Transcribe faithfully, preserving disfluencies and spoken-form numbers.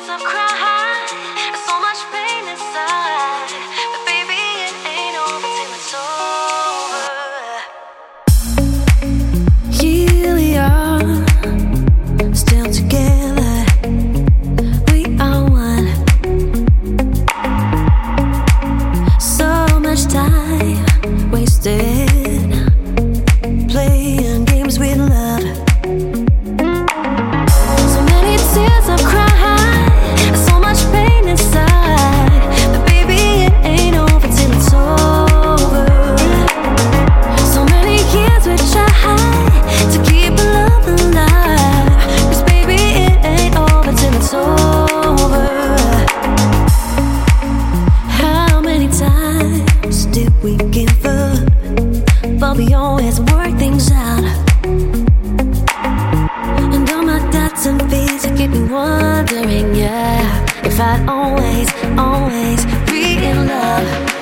tears I've cried, and so much pain inside. But baby, it ain't over till it's over. Here we are, still together. We are one. So much time wasted playing games with love. So many tears I've cried, so much pain inside. But baby, it ain't over till it's over. So many years we tried to keep our love alive. 'Cause baby, it ain't over till it's over. How many times did we give up? But we always work things out. And all my doubts and fears keep me wondering, yeah, if I'd always, always be in love.